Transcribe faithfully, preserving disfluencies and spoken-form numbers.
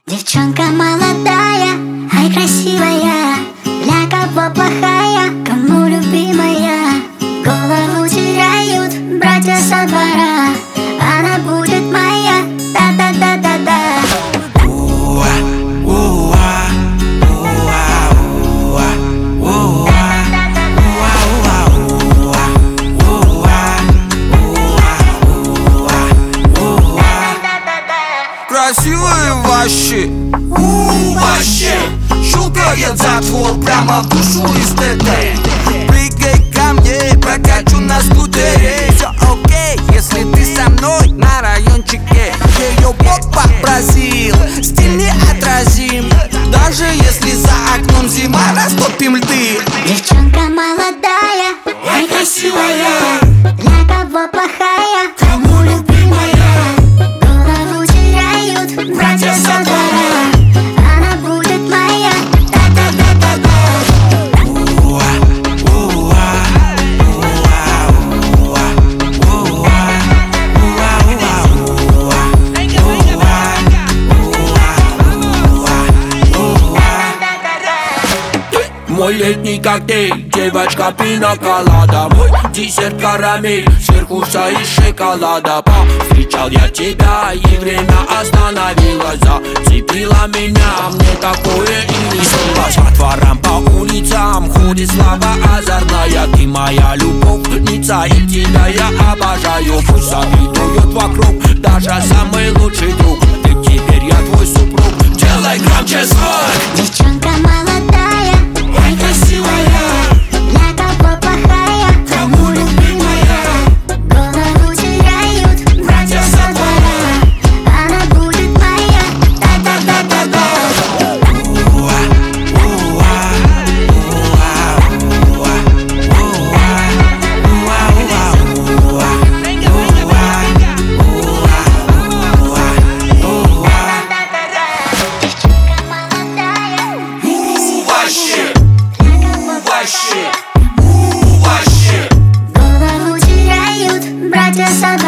Девчонка молодая, ай красивая, для кого плохая, кому любимая. Голову теряют братья со двора, она будет моя, да-да-да-да-да. Красивые вообще, у вообще щелкает затвор прямо в душу из ТТ. Прыгай ко мне, прокачу на скутере. Все окей, если ты со мной на райончике. Ее бог попросил, стиль неотразим. Даже если за окном зима, растопим льды. Девчонка молодая, ай красивая, для кого плохая, кому любимая. Братья со двора, она будет моя, да-да-да-да-да. Мой летний коктейль, девочка пина-колада. Мой десерт карамель, сверху вся из шоколада. Повстречал я тебя, и время остановилось. Зацепила меня, мне такое и не снилось. По дворам, по улицам ходит слава озорная. Ты моя любовница, и тебя я обожаю. Пусть завидуют вокруг, даже самый лучший друг. Ты теперь я твой супруг, делай громче звук. Девчонка молодая, ай красивая, для кого плохая, кому любимая. Голову теряют братья со двора, она будет моя, да-да-да-да-да. Вообще, вообще, Голову теряют братья со двора.